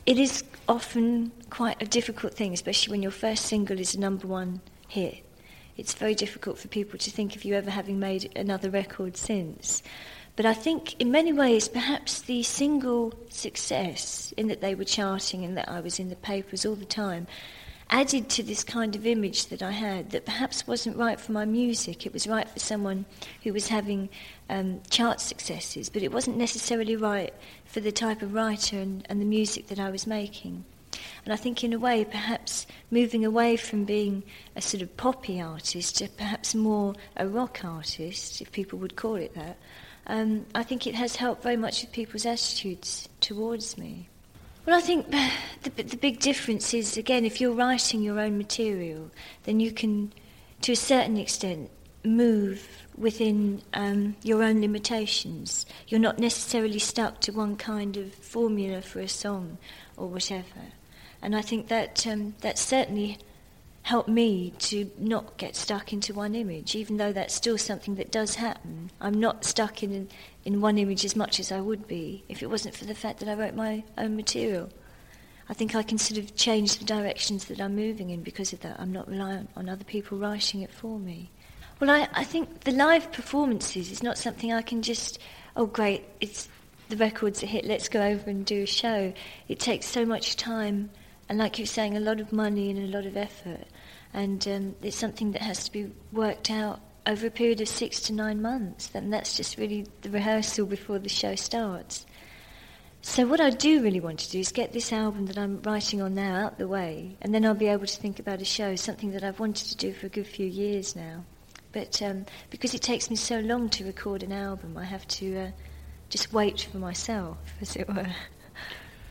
it is often quite a difficult thing, especially when your first single is a number one hit. It's very difficult for people to think of you ever having made another record since. But I think in many ways perhaps the single success, in that they were charting and that I was in the papers all the time, added to this kind of image that I had that perhaps wasn't right for my music. It was right for someone who was having chart successes, but it wasn't necessarily right for the type of writer and the music that I was making. And I think in a way perhaps moving away from being a sort of poppy artist to perhaps more a rock artist, if people would call it that, I think it has helped very much with people's attitudes towards me. Well, I think the big difference is, again, if you're writing your own material, then you can, to a certain extent, move within your own limitations. You're not necessarily stuck to one kind of formula for a song or whatever. And I think that certainly helped me to not get stuck into one image, even though that's still something that does happen. I'm not stuck in one image as much as I would be if it wasn't for the fact that I wrote my own material. I think I can sort of change the directions that I'm moving in because of that. I'm not reliant on other people writing it for me. Well, I think the live performances is not something I can just, oh great, it's the record's a hit, let's go over and do a show. It takes so much time and, like you're saying, a lot of money and a lot of effort. And it's something that has to be worked out over a period of 6 to 9 months. And that's just really the rehearsal before the show starts. So what I do really want to do is get this album that I'm writing on now out the way, and then I'll be able to think about a show, something that I've wanted to do for a good few years now. But because it takes me so long to record an album, I have to just wait for myself, as it were.